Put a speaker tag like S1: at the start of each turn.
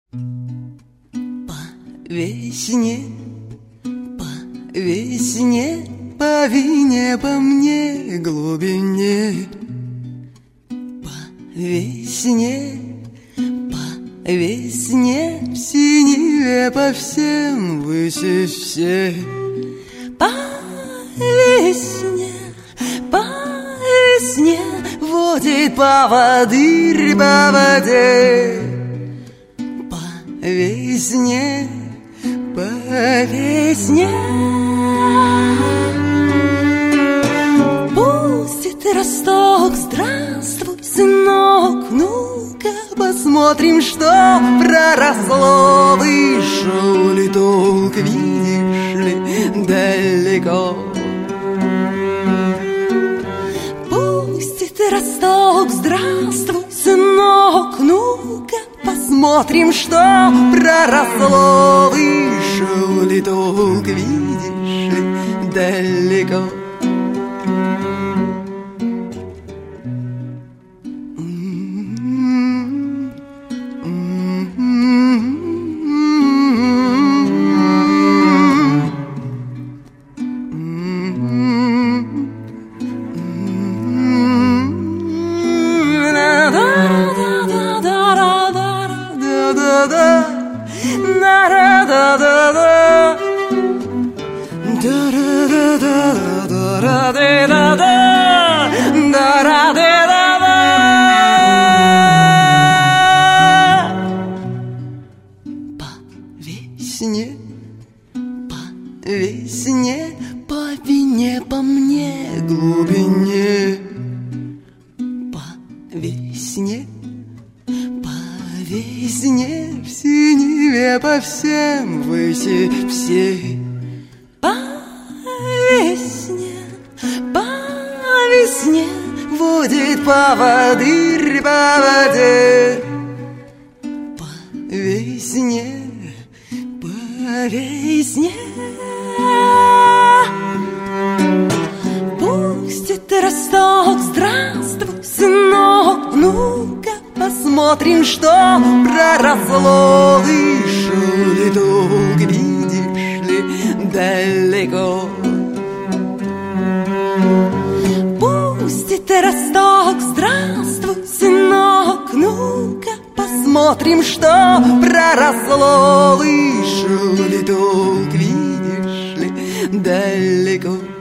S1: Весне, по весне, по вине, по мне глубине. По весне, по весне, в синеве по всем выси все. По весне, водит поводырь по воде. По весне, по весне. Пустит росток, здравствуй, сынок, ну-ка посмотрим, что проросло. Вышел ли толк, видишь ли, далеко. Пустит росток, здравствуй, сынок, ну-ка посмотрим, что проросло. Вышел ли толк, видишь ли, далеко. По весне, по вине, по мне глубине. По весне, в синеве по всем выси все. По весне, водит поводырь по воде. По весне, по весне. Пустит росток, здравствуй, сынок, ну-ка посмотрим, что проросло. Вышел ли толк, видишь ли, далеко. Пустит росток, здравствуй, сынок, ну-ка посмотрим, что проросло. Вышел ли толк, видишь ли, далеко.